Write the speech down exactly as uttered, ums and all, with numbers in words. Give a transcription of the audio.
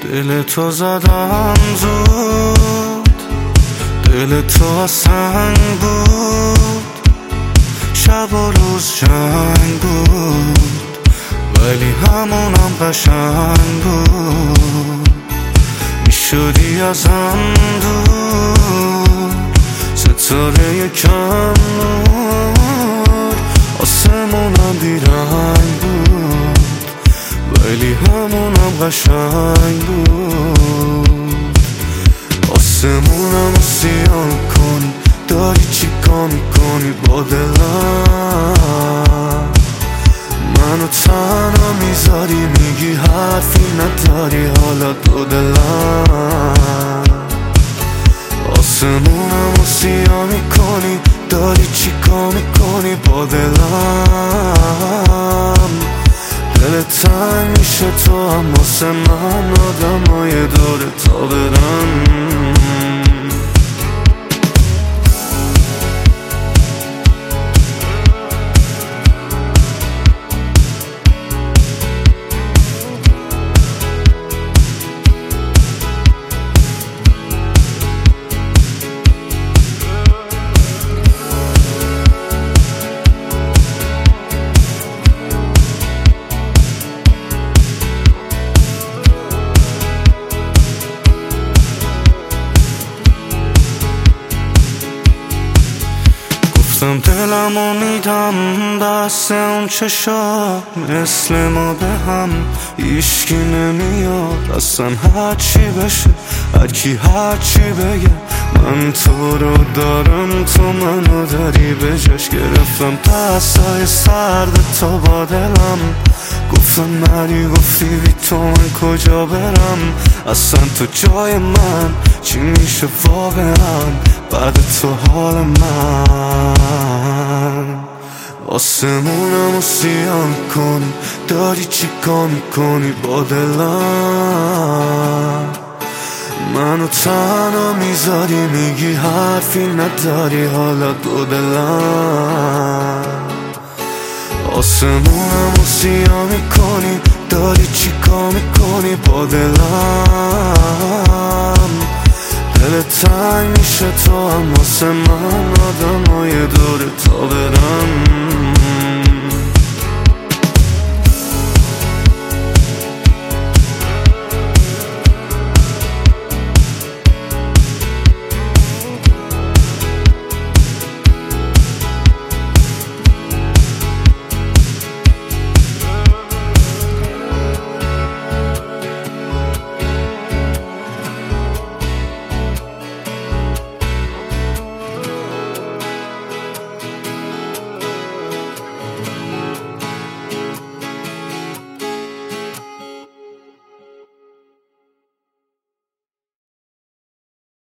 دل تو زدم زود، دل تو از سنگ بود، شب و روز جنگ بود، ولی همونم قشنگ بود. میشدی ازم دور، ستاره یکم نور، آسمونم بیرنگ بود، ولی همونم قشنگ بود. آسمونم رو سیاه کنی، داری چی کار میکنی با دلم؟ منو تنها میذاری، میگی حرفی نداری، حالا دو دلم. آسمونم رو سیاه میکنی، داری چی کار میکنی با دلم؟ دل تنگ میشه تو هم واسه من، آدم های دور تا برم. گفتم دلمو میدم بس اون چشا، مثل ما به هم هیشکی نمیاد. اصلا هرچی بشه، هرکی هرچی بگه، من تو رو دارم، تو منو داری به جاش. گرفتم دستای سرد تو با دلم، گفتم نری، گفتی بی تو من کجا برم؟ اصلا تو جای من چی میشه واقعا بعد تو حال من؟ آسمونم رو سیاه کنی، داری چی کار میکنی با دلم؟ منو تنها میذاری، میگی حرفی نداری، حالا دو دلم. آسمونم رو سیاه میکنی، داری چی کار میکنی با دلم؟ دل تنگ میشه تو هم واسه من، آدم های دور تا برم.